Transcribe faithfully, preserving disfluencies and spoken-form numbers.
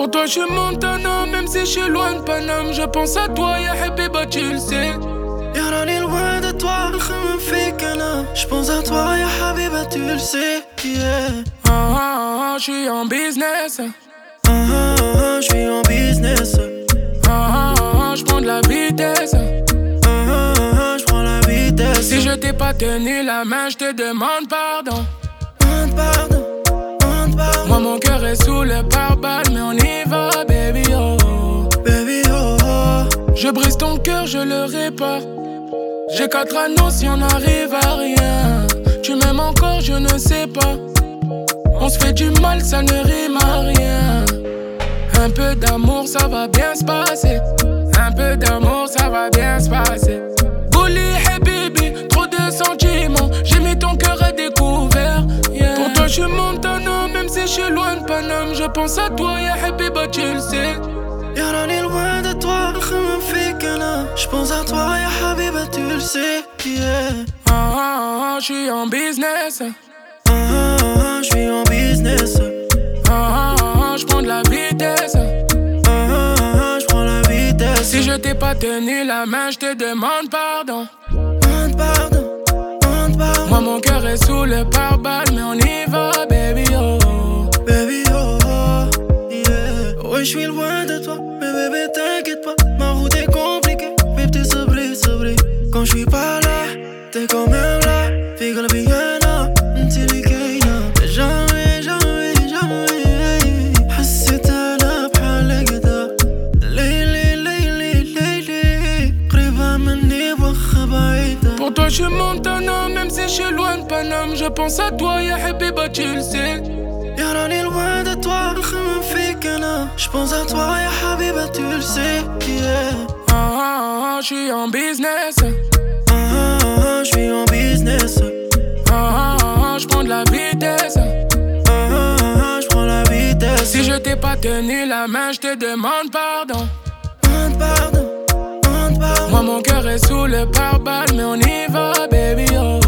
Pour toi je suis Montana, même si je suis loin de Paname. Je pense à toi, ya Habiba, tu le sais. يا راني loin de toi, نخمم فيك أنا. J'pense à toi, ya Habiba, tu le sais. Yeah. Ah ah ah, j'suis en business. Ah ah ah, j'suis en business. Ah ah ah, j'prends de la vitesse. Ah ah ah, j'prends la vitesse. Si je t'ai pas tenu la main, je te demande pardon. Demande pardon, demande pardon. Moi mon cœur est sous le pare-balles, mais on y va, baby oh. Baby oh oh. Je brise ton cœur, je le répare. J'ai quatre anneaux si on n'arrive à rien. Tu m'aimes encore, je ne sais pas. On se fait du mal, ça ne rime à rien. Un peu d'amour, ça va bien se passer. Un peu d'amour, ça va bien se passer. Bouli, habibi, trop de sentiments. J'ai mis ton cœur à découvert. Yeah. Pour toi, je suis Montana, même si je suis loin de Paname. Je pense à toi, ya habiba, tu le sais. يا راني loin de toi, نخمم فيك أنا. J'pense à toi, ya Habiba, tu le sais. Yeah. Ah ah ah, j'suis en business. Ah ah ah, j'suis en business. Ah ah ah, j'prends de la vitesse. Ah ah ah, j'prends la vitesse. Si je t'ai pas tenu la main, je te demande pardon. Demande pardon, demande pardon. Moi mon cœur est sous le pare-balles, mais on y va, baby oh. Baby oh oh, yeah. Ouais, j'suis loin de toi, mais bébé t'inquiète pas. Ma route est compliquée, mais t'es sabri, sabri. Quand j'suis pas là, t'es quand même là. Fais la bigana, t'es l'ikaina. Jamais, jamais, jamais حسيت أنا بحالك دا. ليلي ليلي ليلي قريبة مني وخا بعيدة. Pour toi je suis Montana, même si je suis loin de Paname. Je pense à toi, ya habiba, tu le sais. يا راني loin de toi, نخمم فيك أنا. J'pense à toi, ya Habiba, tu le sais. Yeah. Ah ah ah, j'suis en business. Ah ah ah, j'suis en business. Ah ah ah, j'prends de la vitesse. Ah ah ah, j'prends la vitesse. Si je t'ai pas tenu la main, je te demande pardon. Demande pardon, demande pardon. Moi mon cœur est sous le pare-balles, mais on y va, baby oh.